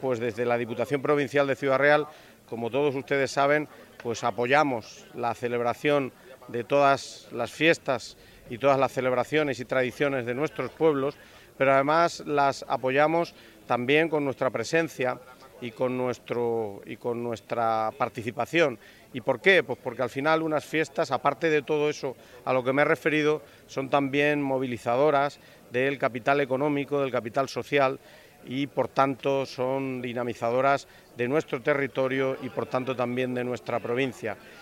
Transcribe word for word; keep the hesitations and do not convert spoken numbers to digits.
Pues desde la Diputación Provincial de Ciudad Real, como todos ustedes saben, pues apoyamos la celebración de todas las fiestas y todas las celebraciones y tradiciones de nuestros pueblos, pero además las apoyamos también con nuestra presencia y con, nuestro, y con nuestra participación. ¿Y por qué? Pues porque al final unas fiestas, aparte de todo eso a lo que me he referido, son también movilizadoras del capital económico, del capital social, y por tanto son dinamizadoras de nuestro territorio y por tanto también de nuestra provincia.